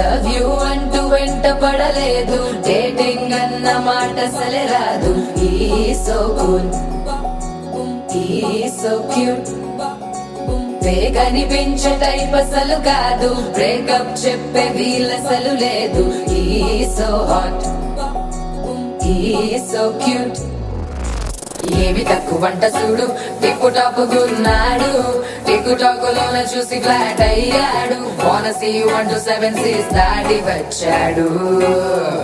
Love you అంటూ వెంట పడలేదు, డేటింగ్ అన్న మాట అసలే రాదు. ఈ సో కూల్, ఈ సో క్యూట్, కనిపించే టైప్ అసలు కాదు, బ్రేకప్ చెప్పే వీలసలు లేదు. ఈ సో హాట్, ఈ సో క్యూట్, ఏమి తక్కువంట చూడు, టిక్కు టాప్ గున్నాడు, టిక్కు టాక్ లోన చూసి ఫ్లాట్ అయ్యాడు. బోనస్ 1 to 7 దాటి వచ్చాడు.